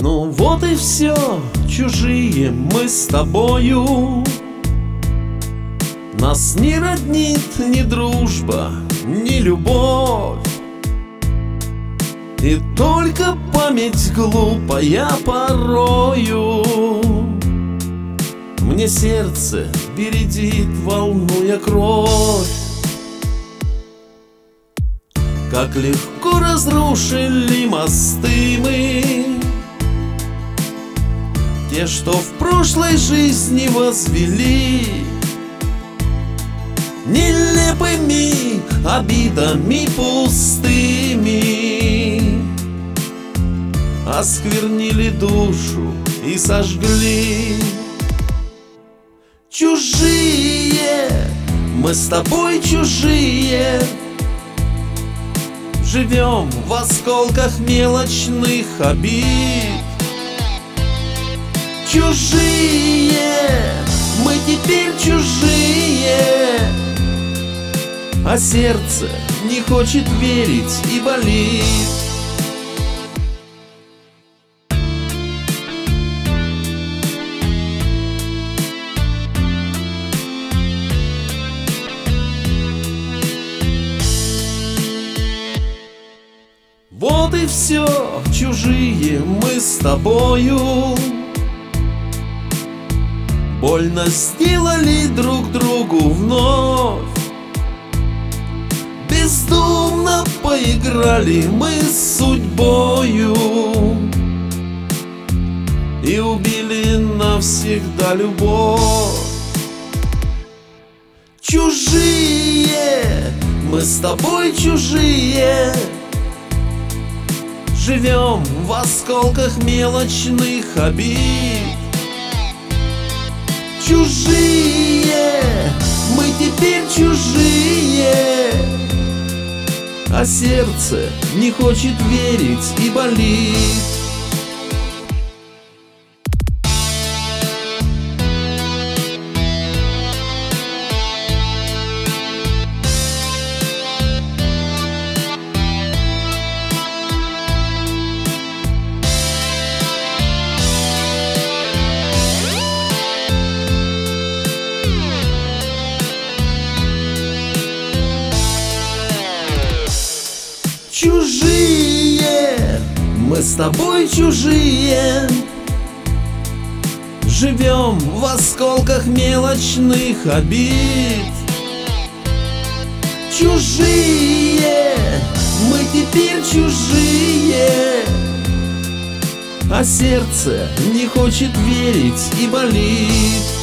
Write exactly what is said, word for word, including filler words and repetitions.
Ну вот и все, чужие мы с тобою. Нас не роднит ни дружба, ни любовь, и только память глупая порою мне сердце бередит, волнуя кровь. Как легко разрушили мосты мы, те, что в прошлой жизни возвели, нелепыми обидами пустыми осквернили душу и сожгли. Чужие, мы с тобой чужие, живем в осколках мелочных обид. Чужие, мы теперь чужие, а сердце не хочет верить и болит. Вот и все, чужие мы с тобою, больно сделали друг другу вновь. Бездумно поиграли мы с судьбою и убили навсегда любовь. Чужие, мы с тобой чужие, живем в осколках мелочных обид. Чужие, мы теперь чужие, а сердце не хочет верить и болит. Чужие, мы с тобой чужие, живем в осколках мелочных обид. Чужие, мы теперь чужие, а сердце не хочет верить и болит.